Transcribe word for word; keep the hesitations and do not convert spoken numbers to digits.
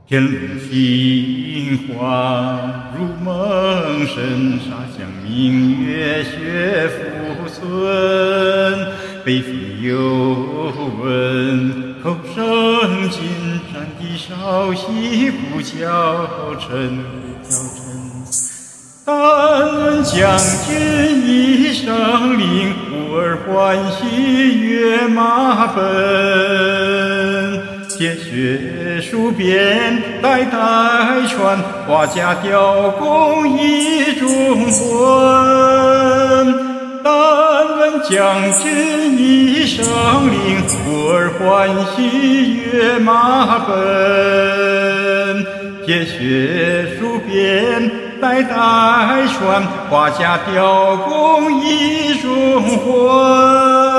天路杏花如梦，神沙向明月雪复存。北风有闻，口声金山的韶息不教臣，不教臣。但闻将军一声令，吾儿欢喜跃马奔。铁血戍边，代代传，华甲雕弓一中魂。但闻将军一声令，吾儿欢喜跃马奔。铁血戍边，代代传，华甲雕弓一中魂。